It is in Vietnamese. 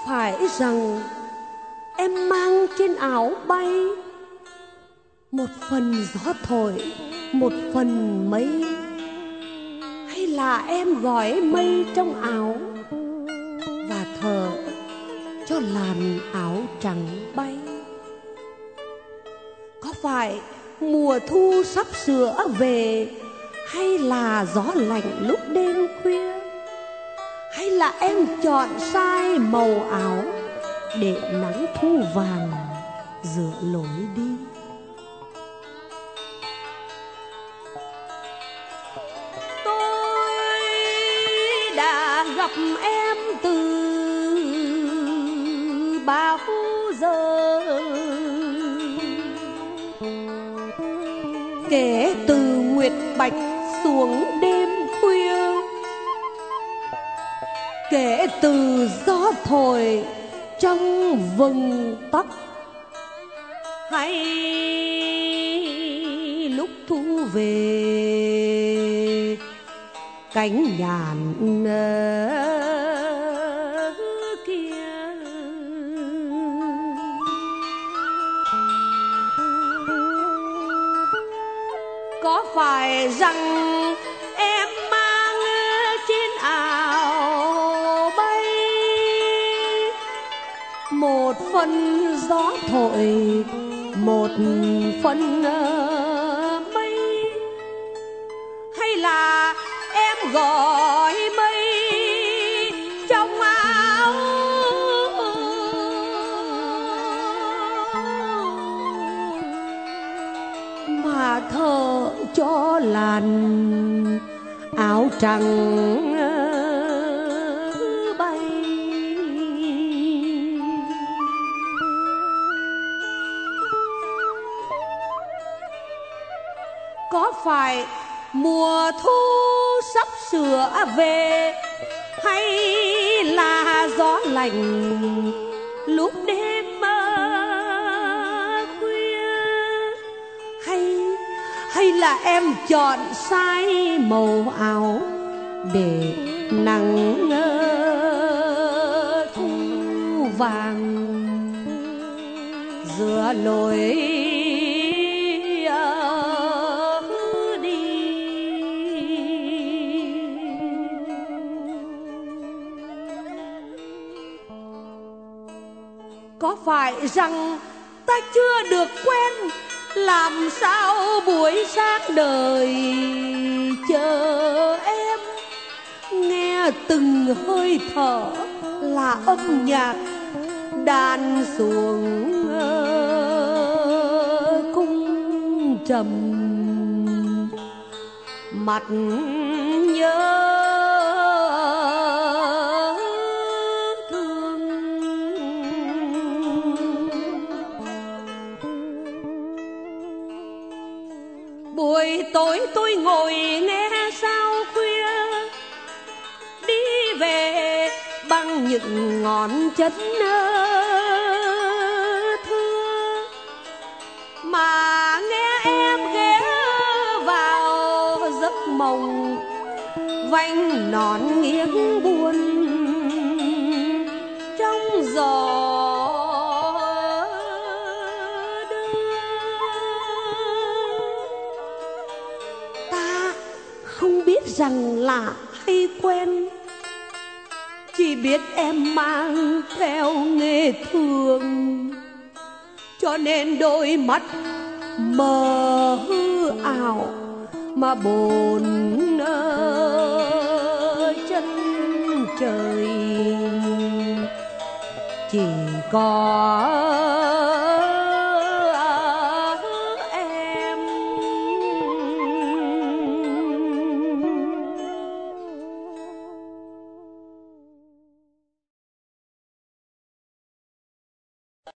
phải rằng em mang trên áo bay một phần gió thổi, một phần mây, hay là em gói mây trong áo và thở cho làn áo trắng bay? Có phải mùa thu sắp sửa về, hay là gió lạnh lúc đêm khuya, hay là em chọn sai màu áo để nắng thu vàng giữa lối đi? Tôi đã gặp em từ bao giờ, kể từ nguyệt bạch xuống đêm khuya, kể từ gió thổi trong vầng tóc, hay lúc thu về cánh nhàn kia. Có phải rằng em mang trên áo bay một phần gió thổi, một phần mây, hay là em gọi mây trong áo mà thở cho làn áo trắng bay? Có phải mùa thu sắp sửa về, hay là gió lạnh lúc đêm khuya, hay là em chọn sai màu áo để nắng thu vàng giữa lối đi? Có phải rằng ta chưa được quen, làm sao buổi sáng đời chờ em, nghe từng hơi thở là âm nhạc đàn xuống cung trầm, mặt nhớ buổi tối tôi ngồi nghe sao khuya đi về bằng những ngón chân thưa, mà nghe em ghé vào giấc mộng vành nón nghiêng buồn trong gió. Rằng lạ hay quen, chỉ biết em mang theo nghề thường, cho nên đôi mắt mờ hư ảo mà bồn chân trời chỉ có